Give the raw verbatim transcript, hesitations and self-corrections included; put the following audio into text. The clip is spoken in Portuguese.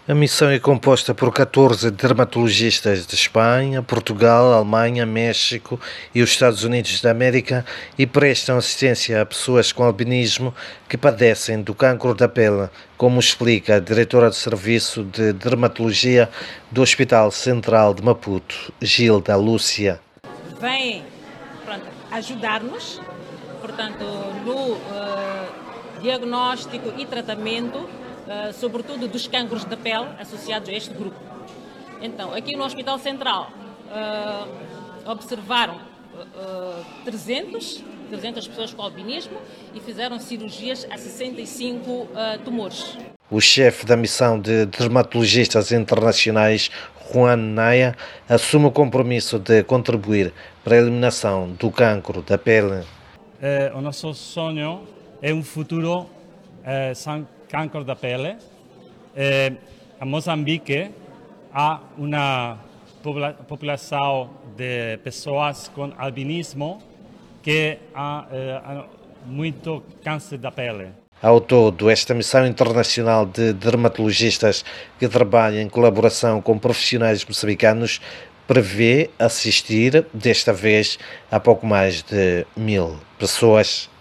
A missão é composta por catorze dermatologistas de Espanha, Portugal, Alemanha, México e os Estados Unidos da América e prestam assistência a pessoas com albinismo que padecem do cancro da pele, como explica a diretora de Serviço de Dermatologia do Hospital Central de Maputo, Gilda Lúcia. Vem ajudar-nos, portanto, no uh, diagnóstico e tratamento, uh, sobretudo dos cancros da pele associados a este grupo. Então, aqui no Hospital Central, uh, observaram uh, trezentas pessoas com albinismo e fizeram cirurgias a sessenta e cinco uh, tumores. O chefe da missão de dermatologistas internacionais, Juan Naya, assume o compromisso de contribuir para a eliminação do cancro da pele. É, o nosso sonho é um futuro é, sem cancro da pele. É, em Moçambique há uma popula população de pessoas com albinismo que há, é, há muito câncer da pele. Ao todo, esta missão internacional de dermatologistas que trabalha em colaboração com profissionais moçambicanos prevê assistir, desta vez, a pouco mais de mil pessoas.